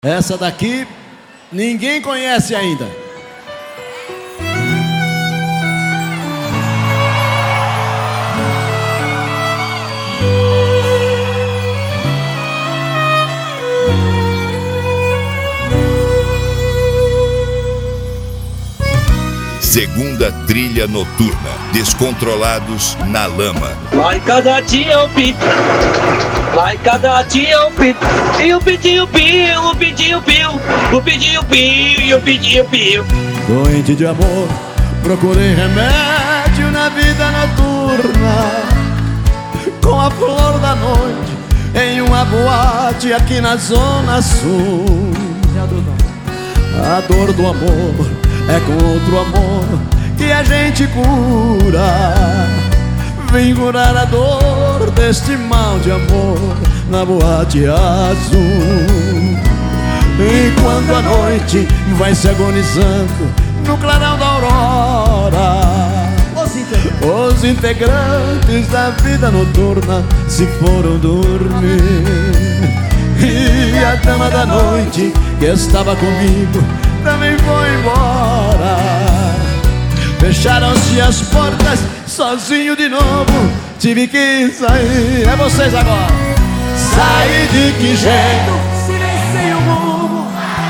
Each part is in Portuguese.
Essa daqui ninguém conhece ainda. Segunda trilha noturna, Descontrolados na Lama. Lá em cada dia eu pito, lá em cada dia eu pito, e o pidinho pio, o pidinho pio, o pidinho pio, e o pidinho pio. Doente de amor, procurei remédio na vida noturna, com a flor da noite em uma boate aqui na Zona Sul. A dor do amor é com outro amor que a gente cura. Vem curar a dor deste mal de amor na boate azul. Enquanto a noite vai se agonizando no clarão da aurora, os integrantes da vida noturna se foram dormir. E a dama da noite que estava comigo também foi embora. Fecharam-se as portas, sozinho de novo tive que sair. É vocês agora. Saí de que jeito? Silenciei o mundo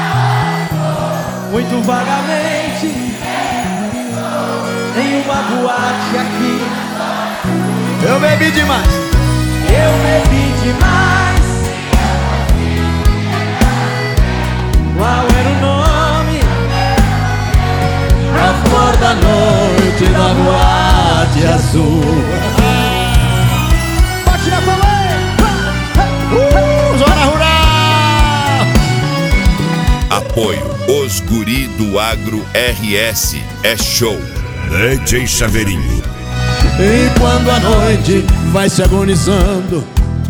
muito vagamente em uma boate aqui. Eu bebi demais. Eu bebi demais. Qual era o nome? A flor da noite da boate azul. Bate na palma. Zona Rural. Apoio Os Guri do Agro RS. É show. DJ Chaveirinho. E quando a noite vai se agonizando,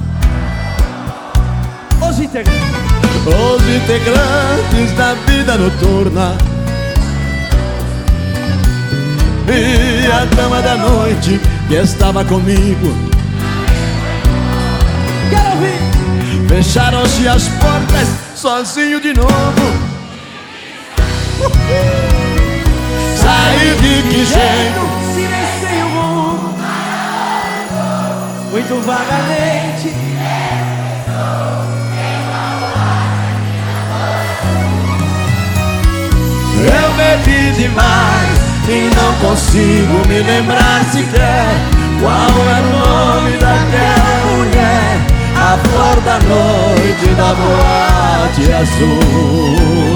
os integrantes da vida noturna e a dama da noite que estava comigo, Quero ouvir. fecharam-se as portas, sozinho de novo. Saí de que jeito? Silenciei o mundo muito vagamente. Eu bebi demais e não consigo me lembrar sequer qual era o nome daquela mulher, a flor da noite da boate azul.